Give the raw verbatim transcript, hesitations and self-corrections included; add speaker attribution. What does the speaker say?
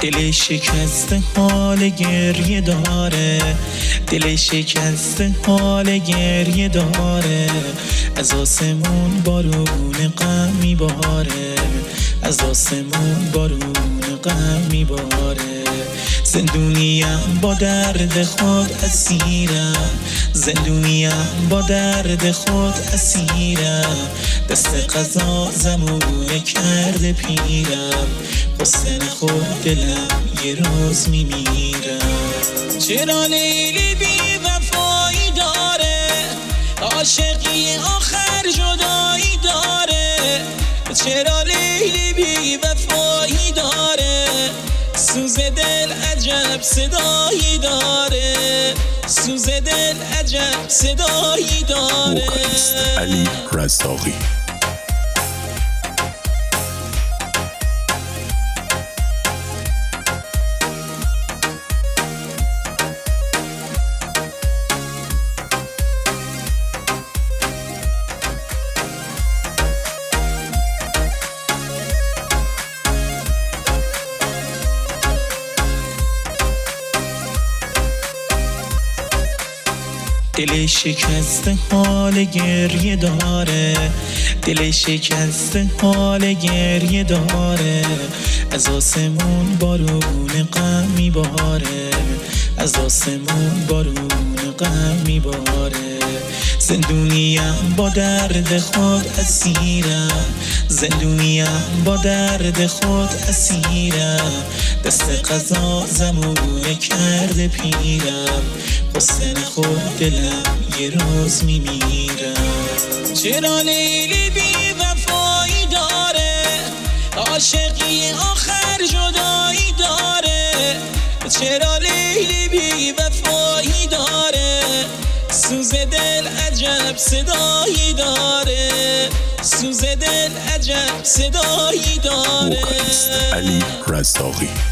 Speaker 1: دل شکسته حال گریه داره، دل شکسته حال گریه داره. از آسمون بارون غم میباره، از آسمون بارون غم میباره. زندونیم با درد خود اسیرم، زندونیم با درد خود اسیرم. دست قضا زمونه کرده پیرم، حسن خود دلم یه روز میمیرم. چرا لیلی بی وفایی داره، عاشقی آخر جدایی داره. چرا لیلی بی وفایی داره، سوز دل عجب صدایی داره، سوز دل عجب صدایی داره.
Speaker 2: وکالیست علی رزاقی.
Speaker 1: دل شکسته حال گریه داره، دل شکسته حال گریه داره. از آسمون بارون غم میباره، از آسمون بارون غم میباره. زندونیم با درد خود اسیرم، زندونیم با درد خود اسیرم. دست قضا زمونه کرده پیرم، حسن خود دلم یه روز میمیرم. چرا لیلی بی وفایی داره، عاشقی آخر جدایی داره. چرا لیلی بی وفایی داره، سوز دل عجب صدایی داره، سوز دل عجب صدایی داره.
Speaker 2: وکالیست علی رزاقی.